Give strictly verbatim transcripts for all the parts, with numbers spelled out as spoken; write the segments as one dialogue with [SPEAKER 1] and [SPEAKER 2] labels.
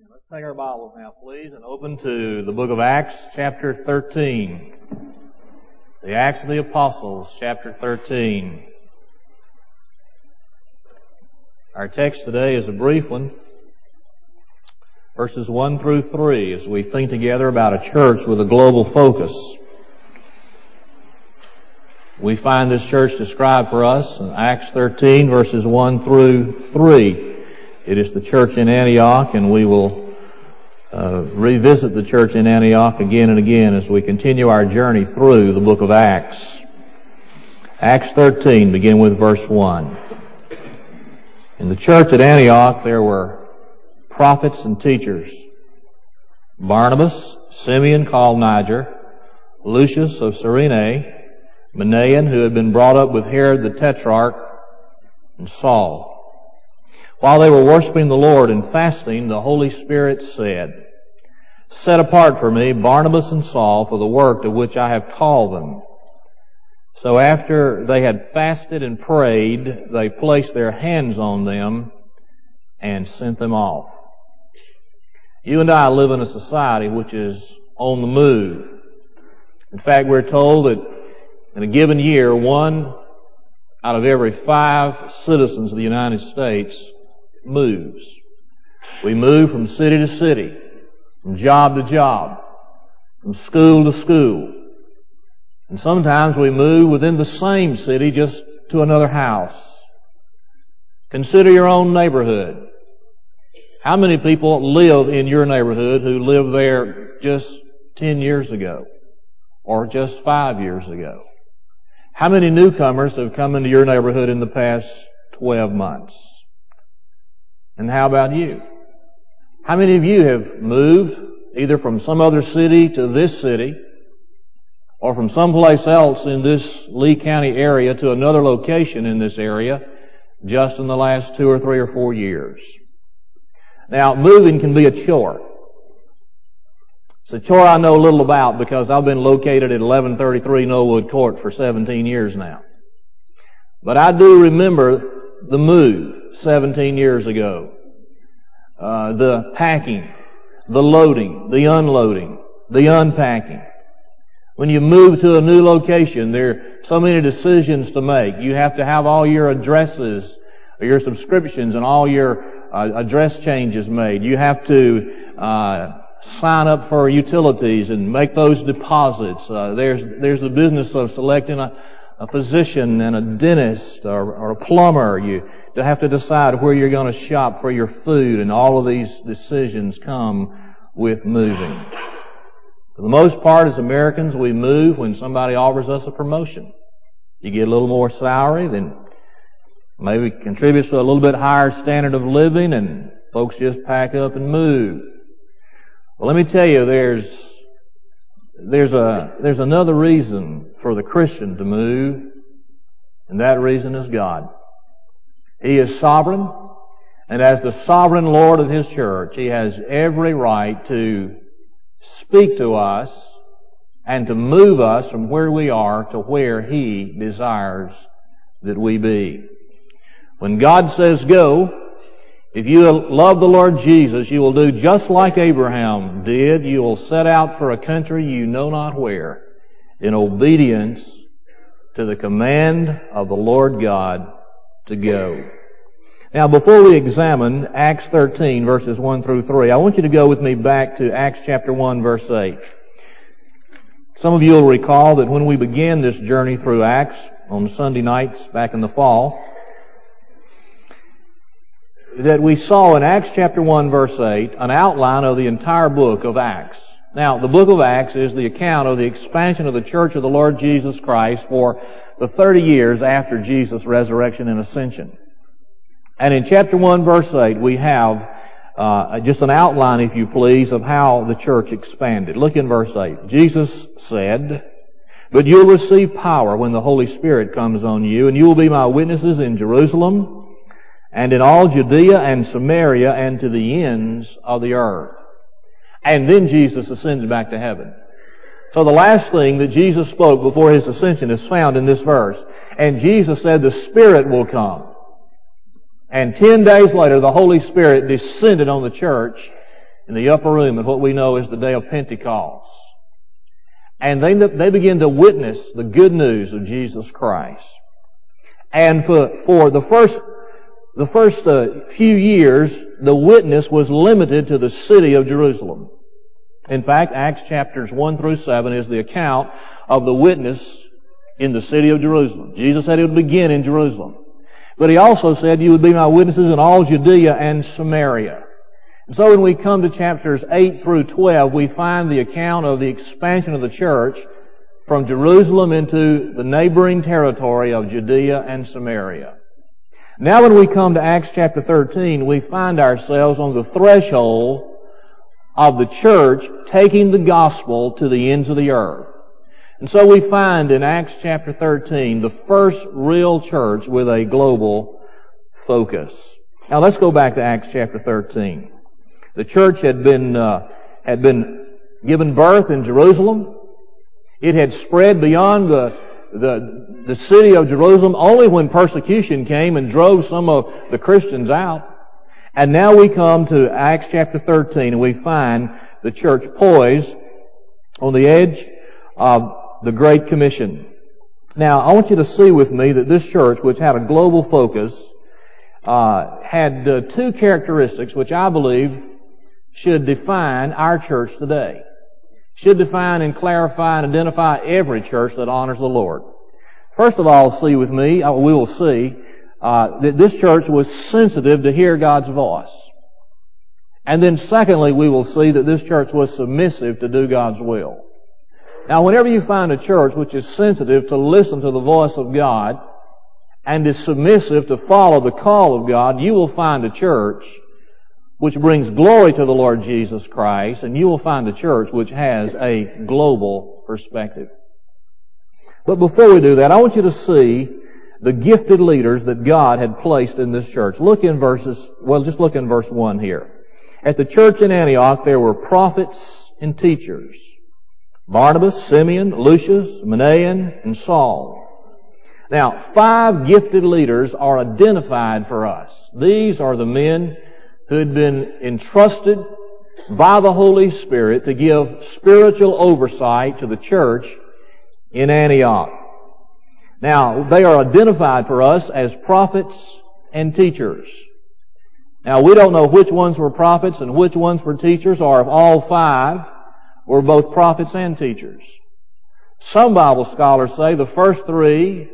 [SPEAKER 1] Let's take our Bibles now, please, and open to the book of Acts, chapter thirteen. The Acts of the Apostles, chapter thirteen. Our text today is a brief one, verses one through three, as we think together about a church with a global focus. We find this church described for us in Acts thirteen, verses one through three. It is the church in Antioch, and we will uh, revisit the church in Antioch again and again as we continue our journey through the book of Acts. Acts thirteen, begin with verse one. In the church at Antioch there were prophets and teachers: Barnabas, Simeon called Niger, Lucius of Cyrene, Manaen, who had been brought up with Herod the Tetrarch, and Saul. While they were worshiping the Lord and fasting, the Holy Spirit said, "Set apart for me Barnabas and Saul for the work to which I have called them." So after they had fasted and prayed, they placed their hands on them and sent them off. You and I live in a society which is on the move. In fact, we're told that in a given year, one out of every five citizens of the United States moves. We move from city to city, from job to job, from school to school. And sometimes we move within the same city just to another house. Consider your own neighborhood. How many people live in your neighborhood who lived there just ten years ago or just five years ago? How many newcomers have come into your neighborhood in the past twelve months? And how about you? How many of you have moved either from some other city to this city or from someplace else in this Lee County area to another location in this area just in the last two or three or four years? Now, moving can be a chore. It's a chore I know little about because I've been located at eleven thirty-three Knollwood Court for seventeen years now. But I do remember the move seventeen years ago. Uh, the packing, the loading, the unloading, the unpacking. When you move to a new location, there are so many decisions to make. You have to have all your addresses, or your subscriptions, and all your uh, address changes made. You have to uh sign up for utilities and make those deposits. Uh, there's there's the business of selecting a, a physician and a dentist or, or a plumber. You have to decide where you're going to shop for your food, and all of these decisions come with moving. For the most part, as Americans, we move when somebody offers us a promotion. You get a little more salary, then maybe contributes to a little bit higher standard of living, and folks just pack up and move. Well, let me tell you, there's there's a there's another reason for the Christian to move, and that reason is God. He is sovereign, and as the sovereign Lord of His church, He has every right to speak to us and to move us from where we are to where He desires that we be. When God says go, if you love the Lord Jesus, you will do just like Abraham did. You will set out for a country you know not where in obedience to the command of the Lord God to go. Now, before we examine Acts thirteen, verses one through three, I want you to go with me back to Acts chapter one, verse eight. Some of you will recall that when we began this journey through Acts on Sunday nights back in the fall, that we saw in Acts chapter one, verse eight, an outline of the entire book of Acts. Now, the book of Acts is the account of the expansion of the church of the Lord Jesus Christ for the thirty years after Jesus' resurrection and ascension. And in chapter one, verse eight, we have uh, just an outline, if you please, of how the church expanded. Look in verse eight. Jesus said, "But you'll receive power when the Holy Spirit comes on you, and you will be my witnesses in Jerusalem, and in all Judea and Samaria, and to the ends of the earth." And then Jesus ascended back to heaven. So the last thing that Jesus spoke before His ascension is found in this verse. And Jesus said, "The Spirit will come." And ten days later, the Holy Spirit descended on the church in the upper room at what we know as the day of Pentecost. And they, they begin to witness the good news of Jesus Christ. And for, for the first, the first uh, few years, the witness was limited to the city of Jerusalem. In fact, Acts chapters one through seven is the account of the witness in the city of Jerusalem. Jesus said it would begin in Jerusalem. But He also said, you would be my witnesses in all Judea and Samaria. And so when we come to chapters eight through twelve, we find the account of the expansion of the church from Jerusalem into the neighboring territory of Judea and Samaria. Now when we come to Acts chapter thirteen, we find ourselves on the threshold of the church taking the gospel to the ends of the earth. And so we find in Acts chapter thirteen the first real church with a global focus. Now let's go back to Acts chapter thirteen. The church had been uh, had been given birth in Jerusalem. It had spread beyond the the the city of Jerusalem only when persecution came and drove some of the Christians out. And now we come to Acts chapter thirteen and we find the church poised on the edge of the Great Commission. Now, I want you to see with me that this church, which had a global focus, uh, had uh, two characteristics which I believe should define our church today. Should define and clarify and identify every church that honors the Lord. First of all, see with me, uh, we will see uh, that this church was sensitive to hear God's voice. And then secondly, we will see that this church was submissive to do God's will. Now, whenever you find a church which is sensitive to listen to the voice of God and is submissive to follow the call of God, you will find a church which brings glory to the Lord Jesus Christ, and you will find a church which has a global perspective. But before we do that, I want you to see the gifted leaders that God had placed in this church. Look in verses, well, just look in verse one here. At the church in Antioch, there were prophets and teachers. Barnabas, Simeon, Lucius, Manaen, and Saul. Now, five gifted leaders are identified for us. These are the men who had been entrusted by the Holy Spirit to give spiritual oversight to the church in Antioch. Now, they are identified for us as prophets and teachers. Now, we don't know which ones were prophets and which ones were teachers, or if all five were both prophets and teachers. Some Bible scholars say the first three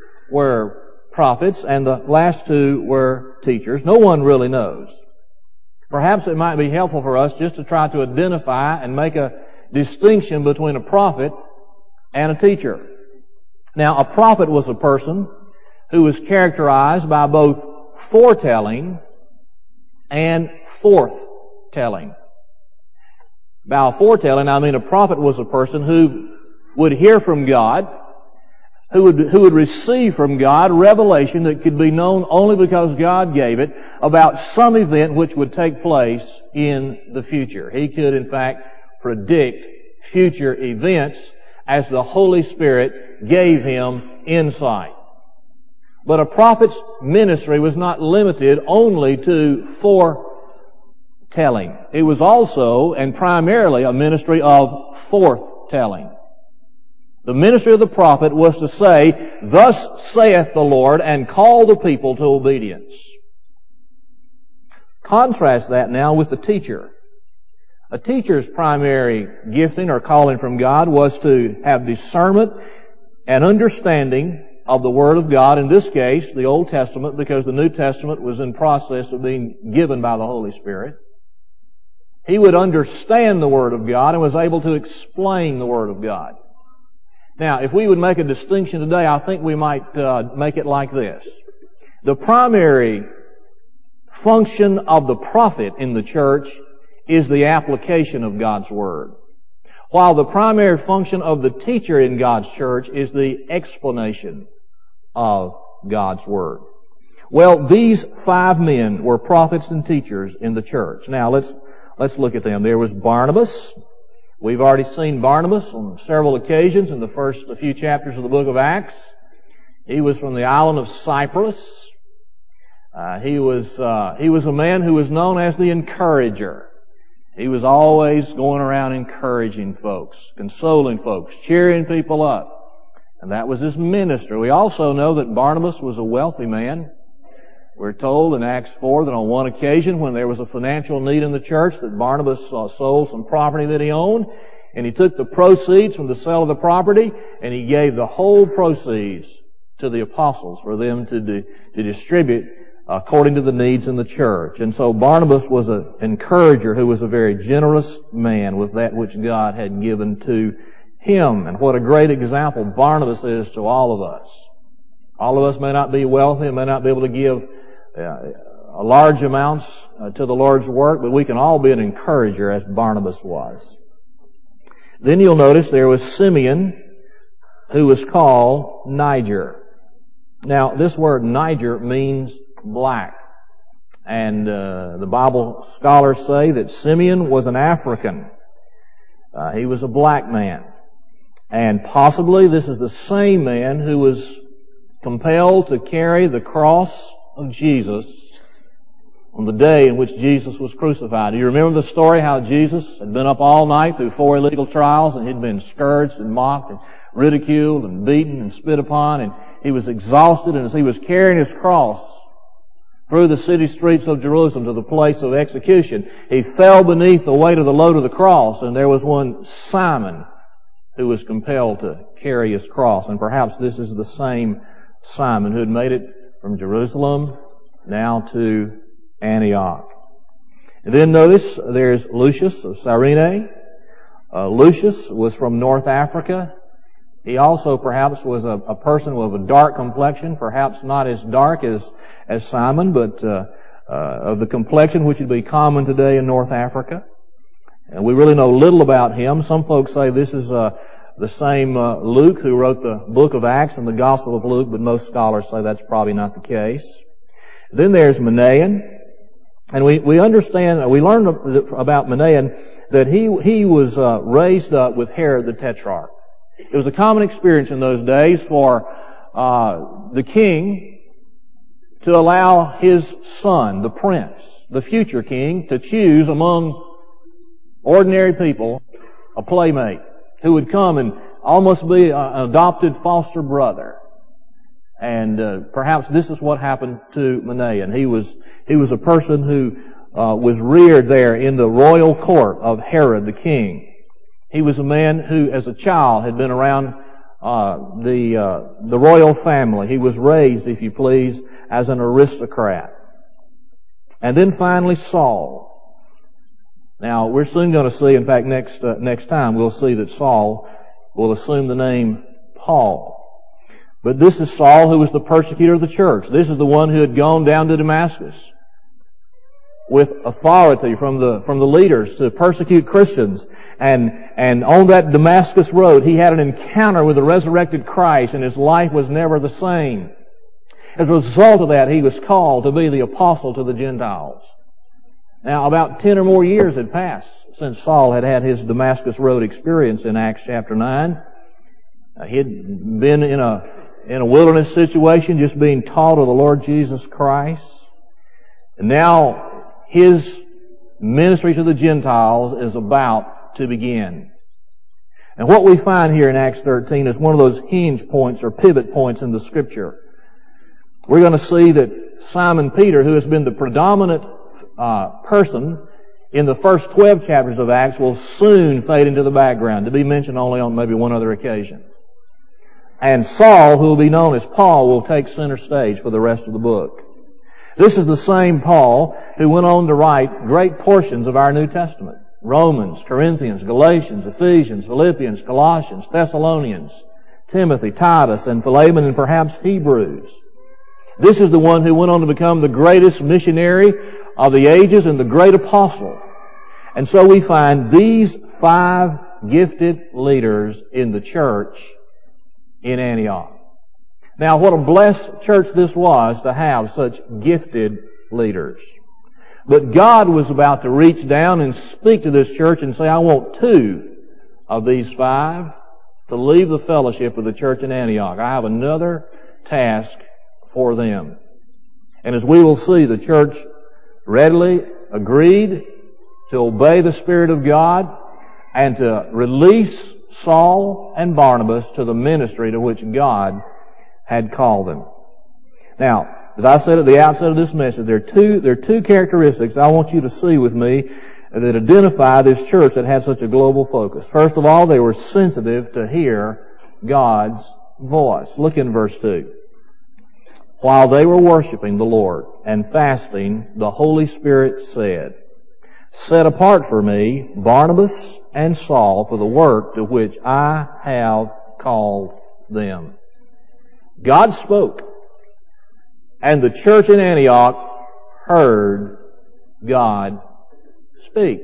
[SPEAKER 1] were prophets and the last two were teachers. No one really knows. Perhaps it might be helpful for us just to try to identify and make a distinction between a prophet and a teacher. Now, a prophet was a person who was characterized by both foretelling and forthtelling. By foretelling, I mean a prophet was a person who would hear from God, who would, who would receive from God revelation that could be known only because God gave it about some event which would take place in the future. He could, in fact, predict future events as the Holy Spirit gave him insight. But a prophet's ministry was not limited only to foretelling. It was also and primarily a ministry of forthtelling. The ministry of the prophet was to say, "Thus saith the Lord," and call the people to obedience. Contrast that now with the teacher. A teacher's primary gifting or calling from God was to have discernment and understanding of the Word of God, in this case, the Old Testament, because the New Testament was in process of being given by the Holy Spirit. He would understand the Word of God and was able to explain the Word of God. Now, if we would make a distinction today, I think we might uh, make it like this. The primary function of the prophet in the church is the application of God's Word, while the primary function of the teacher in God's church is the explanation of God's Word. Well, these five men were prophets and teachers in the church. Now, let's let's look at them. There was Barnabas. We've already seen Barnabas on several occasions in the first few chapters of the book of Acts. He was from the island of Cyprus. Uh, he was uh, he was a man who was known as the encourager. He was always going around encouraging folks, consoling folks, cheering people up. And that was his ministry. We also know that Barnabas was a wealthy man. We're told in Acts four that on one occasion when there was a financial need in the church that Barnabas uh, sold some property that he owned, and he took the proceeds from the sale of the property and he gave the whole proceeds to the apostles for them to, di- to distribute according to the needs in the church. And so Barnabas was an encourager who was a very generous man with that which God had given to him. And what a great example Barnabas is to all of us. All of us may not be wealthy, may not be able to give uh, large amounts uh, to the Lord's work, but we can all be an encourager as Barnabas was. Then you'll notice there was Simeon, who was called Niger. Now, this word Niger means black. And uh, the Bible scholars say that Simeon was an African. Uh, he was a black man. And possibly this is the same man who was compelled to carry the cross of Jesus on the day in which Jesus was crucified. Do you remember the story how Jesus had been up all night through four illegal trials and he'd been scourged and mocked and ridiculed and beaten and spit upon, and he was exhausted, and as he was carrying his cross through the city streets of Jerusalem to the place of execution, he fell beneath the weight of the load of the cross, and there was one Simon who was compelled to carry his cross. And perhaps this is the same Simon who had made it from Jerusalem now to Antioch. And then notice there's Lucius of Cyrene. Uh, Lucius was from North Africa. He also perhaps was a, a person with a dark complexion, perhaps not as dark as, as Simon, but uh, uh, of the complexion which would be common today in North Africa. And we really know little about him. Some folks say this is uh, the same uh, Luke who wrote the book of Acts and the Gospel of Luke, but most scholars say that's probably not the case. Then there's Manaen. And we, we understand, we learned about Manaen that he, he was uh, raised up with Herod the Tetrarch. It was a common experience in those days for uh, the king to allow his son, the prince, the future king, to choose among ordinary people a playmate who would come and almost be an adopted foster brother. And uh, perhaps this is what happened to Manaen. He was he was a person who uh, was reared there in the royal court of Herod the king. He was a man who, as a child, had been around uh, the uh, the royal family. He was raised, if you please, as an aristocrat. And then finally, Saul. Now, we're soon going to see, in fact, next uh, next time, we'll see that Saul will assume the name Paul. But this is Saul, who was the persecutor of the church. This is the one who had gone down to Damascus with authority from the from the leaders to persecute Christians. And and on that Damascus road, he had an encounter with the resurrected Christ, and his life was never the same. As a result of that, he was called to be the apostle to the Gentiles. Now, about ten or more years had passed since Saul had had his Damascus road experience in Acts chapter nine. Uh, he had been in a in a wilderness situation, just being taught of the Lord Jesus Christ. And now his ministry to the Gentiles is about to begin. And what we find here in Acts thirteen is one of those hinge points or pivot points in the Scripture. We're going to see that Simon Peter, who has been the predominant uh, person in the first twelve chapters of Acts, will soon fade into the background, to be mentioned only on maybe one other occasion. And Saul, who will be known as Paul, will take center stage for the rest of the book. This is the same Paul who went on to write great portions of our New Testament. Romans, Corinthians, Galatians, Ephesians, Philippians, Colossians, Thessalonians, Timothy, Titus, and Philemon, and perhaps Hebrews. This is the one who went on to become the greatest missionary of the ages and the great apostle. And so we find these five gifted leaders in the church in Antioch. Now, what a blessed church this was to have such gifted leaders. But God was about to reach down and speak to this church and say, I want two of these five to leave the fellowship of the church in Antioch. I have another task for them. And as we will see, the church readily agreed to obey the Spirit of God and to release Saul and Barnabas to the ministry to which God had called them. Now, as I said at the outset of this message, there are two, there are two characteristics I want you to see with me that identify this church that had such a global focus. First of all, they were sensitive to hear God's voice. Look in verse two. While they were worshiping the Lord and fasting, the Holy Spirit said, "Set apart for me Barnabas and Saul for the work to which I have called them." God spoke, and the church in Antioch heard God speak.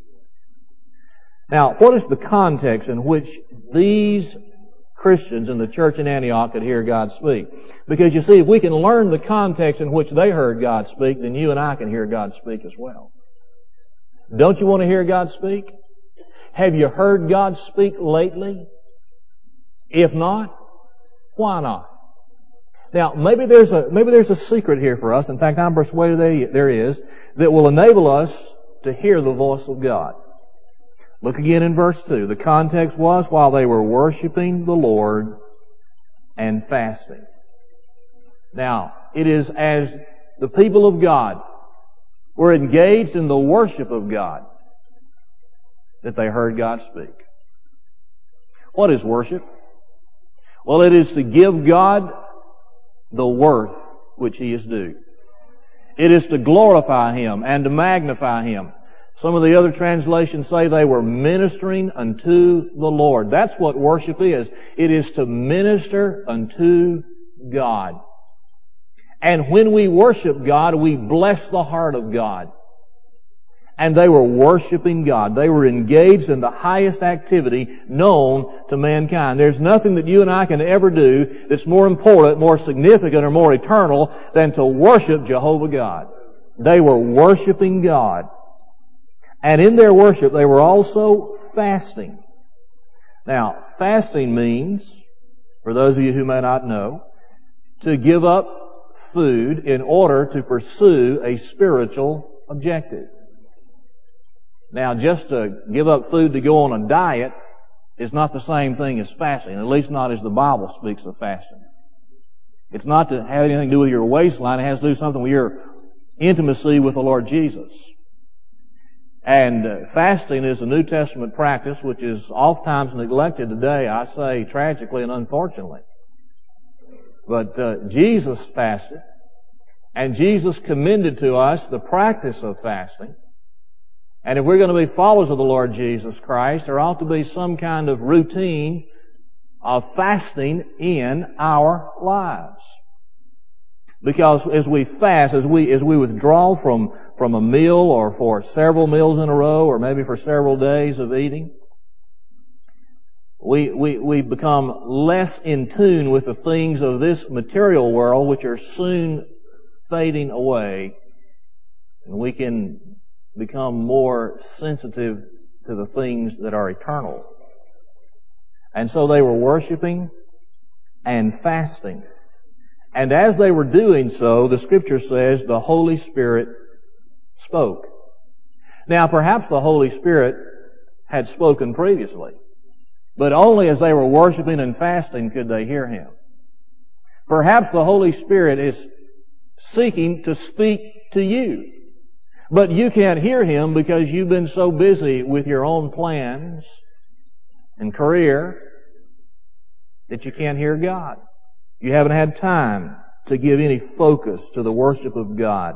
[SPEAKER 1] Now, what is the context in which these Christians in the church in Antioch could hear God speak? Because you see, if we can learn the context in which they heard God speak, then you and I can hear God speak as well. Don't you want to hear God speak? Have you heard God speak lately? If not, why not? Now, maybe there's a, maybe there's a secret here for us. In fact, I'm persuaded there is, that will enable us to hear the voice of God. Look again in verse two. The context was while they were worshiping the Lord and fasting. Now, it is as the people of God were engaged in the worship of God that they heard God speak. What is worship? Well, it is to give God the worth which He is due. It is to glorify Him and to magnify Him. Some of the other translations say they were ministering unto the Lord. That's what worship is. It is to minister unto God. And when we worship God, we bless the heart of God. And they were worshiping God. They were engaged in the highest activity known to mankind. There's nothing that you and I can ever do that's more important, more significant, or more eternal than to worship Jehovah God. They were worshiping God. And in their worship, they were also fasting. Now, fasting means, for those of you who may not know, to give up food in order to pursue a spiritual objective. Now, just to give up food to go on a diet is not the same thing as fasting, at least not as the Bible speaks of fasting. It's not to have anything to do with your waistline. It has to do something with your intimacy with the Lord Jesus. And uh, fasting is a New Testament practice which is oftentimes neglected today, I say tragically and unfortunately. But uh, Jesus fasted, and Jesus commended to us the practice of fasting. And if we're going to be followers of the Lord Jesus Christ, there ought to be some kind of routine of fasting in our lives. Because as we fast, as we as we withdraw from, from a meal or for several meals in a row or maybe for several days of eating, we, we, we become less in tune with the things of this material world which are soon fading away. And we can become more sensitive to the things that are eternal. And so they were worshiping and fasting. And as they were doing so, the Scripture says the Holy Spirit spoke. Now, perhaps the Holy Spirit had spoken previously, but only as they were worshiping and fasting could they hear Him. Perhaps the Holy Spirit is seeking to speak to you, but you can't hear Him because you've been so busy with your own plans and career that you can't hear God. You haven't had time to give any focus to the worship of God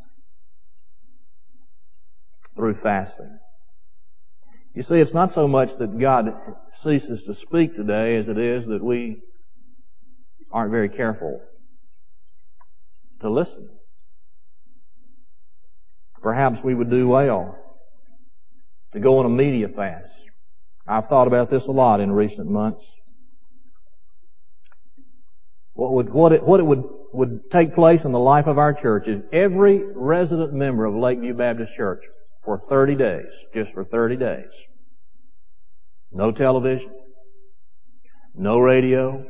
[SPEAKER 1] through fasting. You see, it's not so much that God ceases to speak today as it is that we aren't very careful to listen. Perhaps we would do well to go on a media fast. I've thought about this a lot in recent months. What would, what it, what it would, would take place in the life of our church is every resident member of Lakeview Baptist Church for thirty days, just for thirty days. No television, no radio,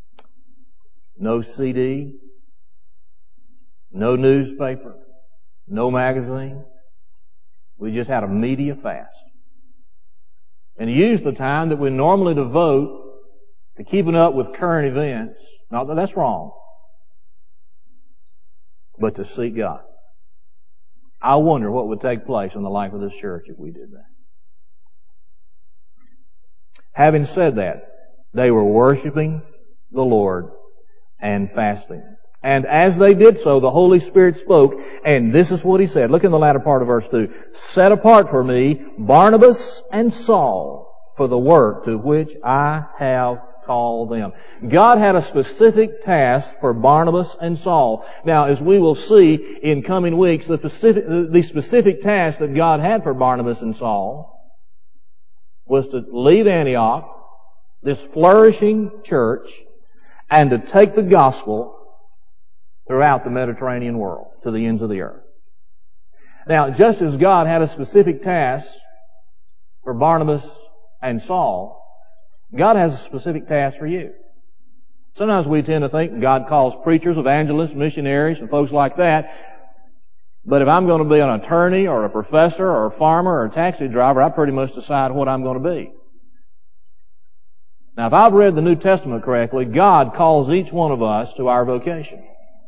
[SPEAKER 1] no C D, no newspaper, no magazine. We just had a media fast. And he used the time that we normally devote to keeping up with current events, not that that's wrong, but to seek God. I wonder what would take place in the life of this church if we did that. Having said that, they were worshiping the Lord and fasting. And as they did so, the Holy Spirit spoke, and this is what He said. Look in the latter part of verse two. Set apart for me Barnabas and Saul for the work to which I have called them. God had a specific task for Barnabas and Saul. Now, as we will see in coming weeks, the specific, the specific task that God had for Barnabas and Saul was to leave Antioch, this flourishing church, and to take the gospel throughout the Mediterranean world, to the ends of the earth. Now, just as God had a specific task for Barnabas and Saul, God has a specific task for you. Sometimes we tend to think God calls preachers, evangelists, missionaries, and folks like that. But if I'm going to be an attorney or a professor or a farmer or a taxi driver, I pretty much decide what I'm going to be. Now, if I've read the New Testament correctly, God calls each one of us to our vocation.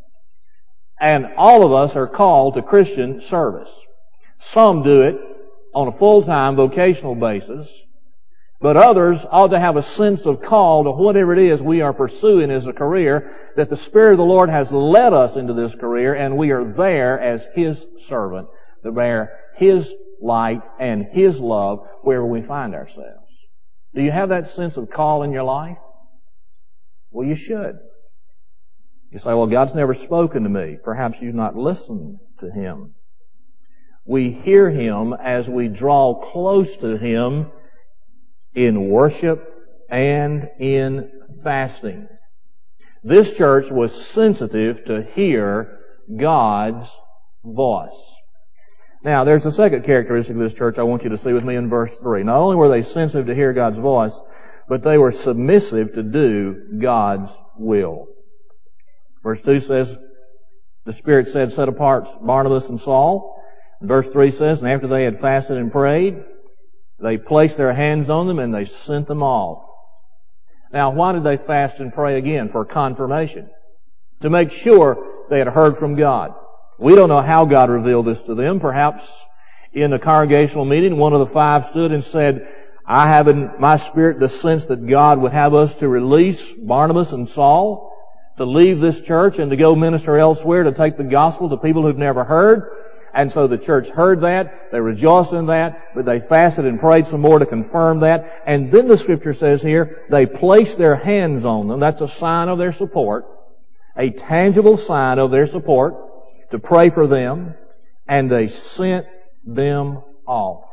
[SPEAKER 1] And all of us are called to Christian service. Some do it on a full-time vocational basis, but others ought to have a sense of call to whatever it is we are pursuing as a career, that the Spirit of the Lord has led us into this career, and we are there as His servant to bear His light and His love wherever we find ourselves. Do you have that sense of call in your life? Well, you should. You say, well, God's never spoken to me. Perhaps you've not listened to Him. We hear Him as we draw close to Him in worship and in fasting. This church was sensitive to hear God's voice. Now, there's a second characteristic of this church I want you to see with me in verse three. Not only were they sensitive to hear God's voice, but they were submissive to do God's will. Verse two says, the Spirit said, set apart Barnabas and Saul. And verse three says, and after they had fasted and prayed, they placed their hands on them and they sent them off. Now, why did they fast and pray again? For confirmation. To make sure they had heard from God. We don't know how God revealed this to them. Perhaps in the congregational meeting, one of the five stood and said, I have in my spirit the sense that God would have us to release Barnabas and Saul, to leave this church and to go minister elsewhere, to take the gospel to people who've never heard. And so the church heard that, they rejoiced in that, but they fasted and prayed some more to confirm that. And then the Scripture says here, they placed their hands on them. That's a sign of their support, a tangible sign of their support, to pray for them, and they sent them off.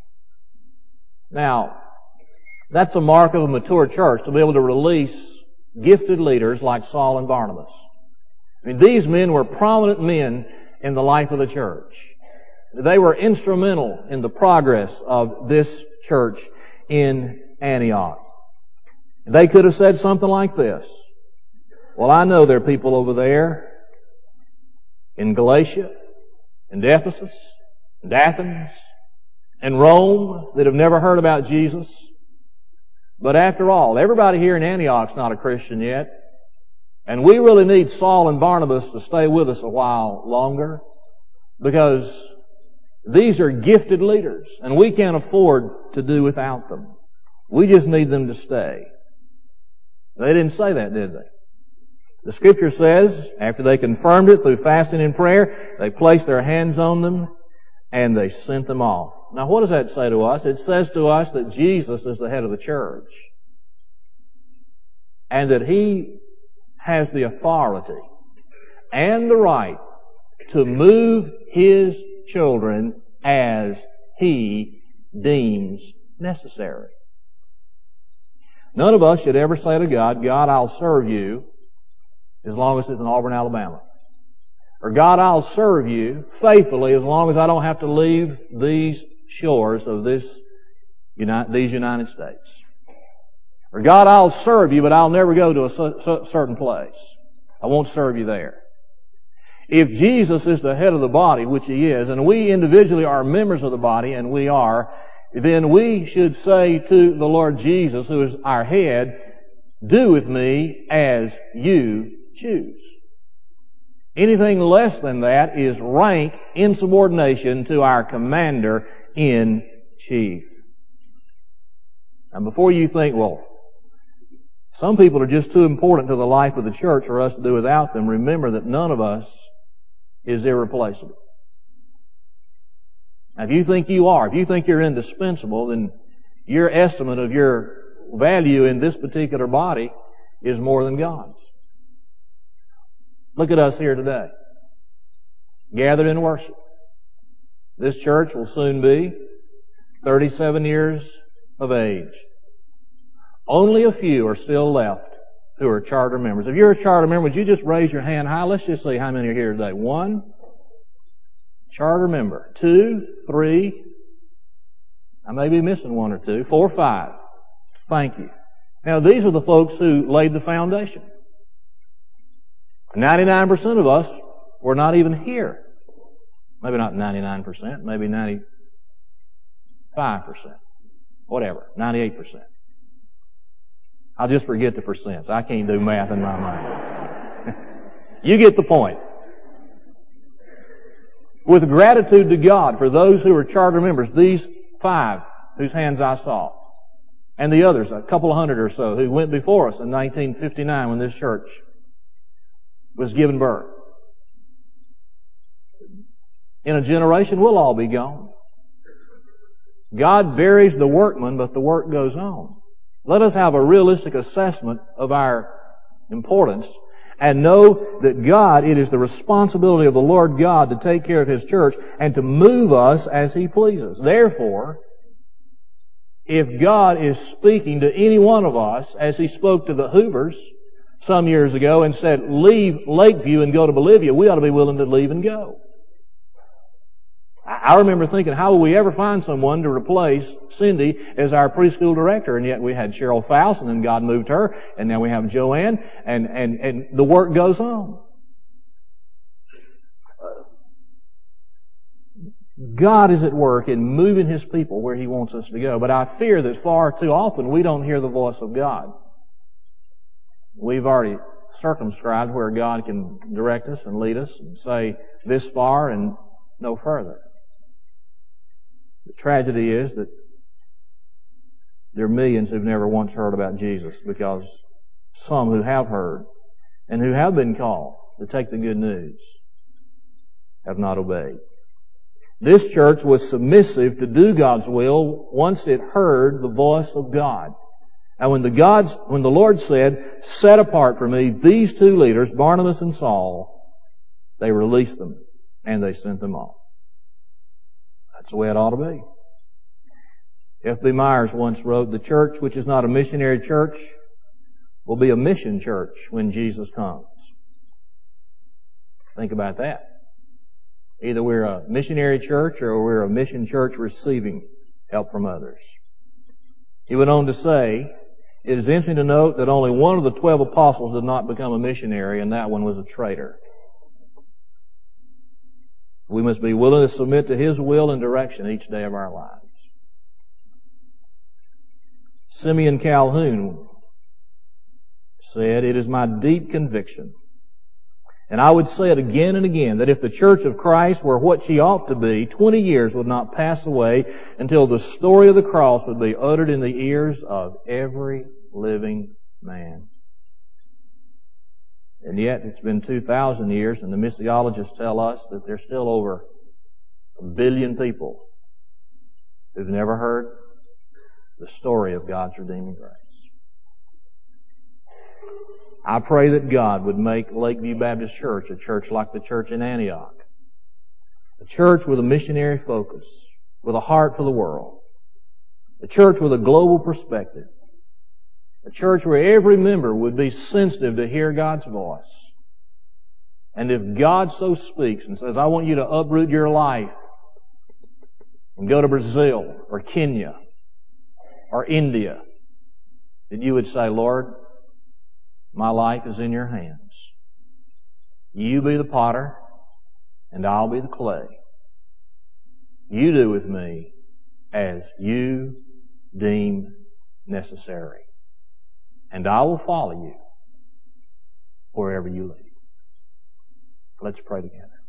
[SPEAKER 1] Now, that's a mark of a mature church, to be able to release gifted leaders like Saul and Barnabas. I mean, these men were prominent men in the life of the church. They were instrumental in the progress of this church in Antioch. They could have said something like this. Well, I know there are people over there in Galatia, and Ephesus, and Athens, and Rome that have never heard about Jesus. But after all, everybody here in Antioch's not a Christian yet. And we really need Saul and Barnabas to stay with us a while longer, because these are gifted leaders, and we can't afford to do without them. We just need them to stay. They didn't say that, did they? The Scripture says, after they confirmed it through fasting and prayer, they placed their hands on them and they sent them off. Now, what does that say to us? It says to us that Jesus is the head of the church, and that He has the authority and the right to move His children as He deems necessary. None of us should ever say to God, God, I'll serve you as long as it's in Auburn, Alabama. Or, God, I'll serve you faithfully as long as I don't have to leave these shores of this these United States. Or, God, I'll serve you, but I'll never go to a certain place. I won't serve you there. If Jesus is the head of the body, which He is, and we individually are members of the body, and we are, then we should say to the Lord Jesus, who is our head, do with me as you choose. Anything less than that is rank insubordination to our commander-in-chief. Now before you think, well, some people are just too important to the life of the church for us to do without them, remember that none of us is irreplaceable. Now if you think you are, if you think you're indispensable, then your estimate of your value in this particular body is more than God's. Look at us here today, gathered in worship. This church will soon be thirty-seven years of age. Only a few are still left who are charter members. If you're a charter member, would you just raise your hand high? Let's just see how many are here today. One, charter member. Two, three, I may be missing one or two. Four, five. Thank you. Now these are the folks who laid the foundation. ninety-nine percent of us were not even here. Maybe not ninety-nine percent, maybe ninety-five percent. Whatever, ninety-eight percent. I'll just forget the percents. I can't do math in my mind. You get the point. With gratitude to God for those who are charter members, these five whose hands I saw, and the others, a couple of hundred or so, who went before us in nineteen fifty-nine when this church was given birth. In a generation, we'll all be gone. God buries the workman, but the work goes on. Let us have a realistic assessment of our importance and know that God, it is the responsibility of the Lord God to take care of His church and to move us as He pleases. Therefore, if God is speaking to any one of us, as He spoke to the Hoovers some years ago and said, leave Lakeview and go to Bolivia, we ought to be willing to leave and go. I remember thinking, how will we ever find someone to replace Cindy as our preschool director? And yet we had Cheryl Faust, and then God moved her, and now we have Joanne, and, and, and the work goes on. God is at work in moving His people where He wants us to go. But I fear that far too often we don't hear the voice of God. We've already circumscribed where God can direct us and lead us and say this far and no further. The tragedy is that there are millions who've never once heard about Jesus because some who have heard and who have been called to take the good news have not obeyed. This church was submissive to do God's will once it heard the voice of God. And when the God's, when the Lord said, set apart for me these two leaders, Barnabas and Saul, they released them and they sent them off. That's the way it ought to be. F B Myers once wrote, the church which is not a missionary church will be a mission church when Jesus comes. Think about that. Either we're a missionary church or we're a mission church receiving help from others. He went on to say, it is interesting to note that only one of the twelve apostles did not become a missionary, and that one was a traitor. We must be willing to submit to His will and direction each day of our lives. Simeon Calhoun said, it is my deep conviction, and I would say it again and again, that if the Church of Christ were what she ought to be, twenty years would not pass away until the story of the cross would be uttered in the ears of every living man. And yet it's been two thousand years, and the missiologists tell us that there's still over a billion people who've never heard the story of God's redeeming grace. I pray that God would make Lakeview Baptist Church a church like the church in Antioch. A church with a missionary focus, with a heart for the world. A church with a global perspective. A church where every member would be sensitive to hear God's voice. And if God so speaks and says, I want you to uproot your life and go to Brazil or Kenya or India, that you would say, Lord, my life is in your hands. You be the potter, and I'll be the clay. You do with me as you deem necessary, and I will follow you wherever you lead. Let's pray together.